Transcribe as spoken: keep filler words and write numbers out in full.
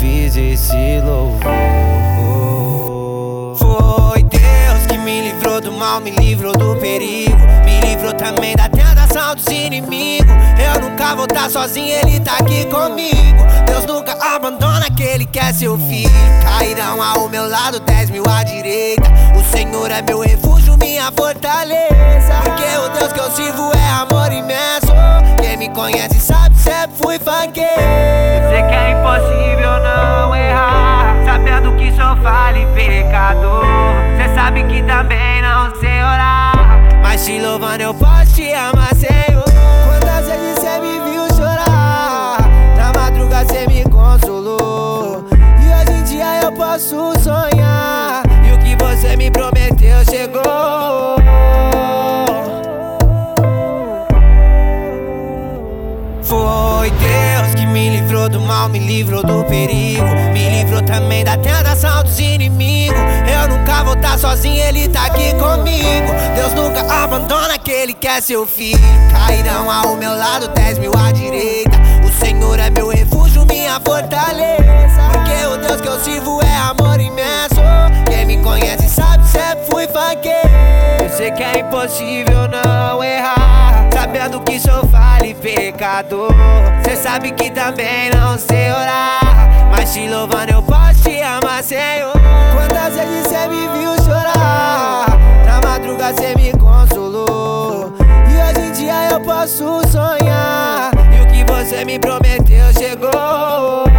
fiz esse louvor. Foi Deus que me livrou do mal, me livrou do perigo, me livrou também da tentação dos inimigos. Eu nunca vou estar sozinho, Ele tá aqui comigo. Deus nunca abandona aquele que é seu filho. Cairão ao meu lado, dez mil à direita. O Senhor é meu refúgio, minha fortaleza. Porque o Deus que eu sirvo é amor imenso. Quem me conhece sabe, sempre fui funkeiro. Sei que é impossível não errar, sabendo que sou falho e pecador. Cê sabe que também não sei orar, mas te louvando eu posso te amar, Senhor. Quantas vezes cê me viu chorar, na madruga cê me consolou, e hoje em dia eu posso sonhar, e o que você me prometeu chegou. Foi Deus que me livrou do mal, me livrou do perigo, me livrou também da tentação dos inimigos. Eu nunca vou estar sozinho, Ele tá aqui comigo. Deus nunca abandona aquele que é seu filho. Cairão ao meu lado, dez mil à direita. O Senhor é meu refúgio, minha fortaleza. Porque o Deus que eu sirvo é amor imenso. Quem me conhece sabe, sempre fui funkeiro. Eu sei que é impossível não errar, sabendo que sou falho e pecador. Cê sabe que também não sei orar, mas te louvando eu posso te amar, Senhor. Quantas vezes cê me viu chorar, na madruga cê me consolou, e hoje em dia eu posso sonhar, e o que você me prometeu chegou.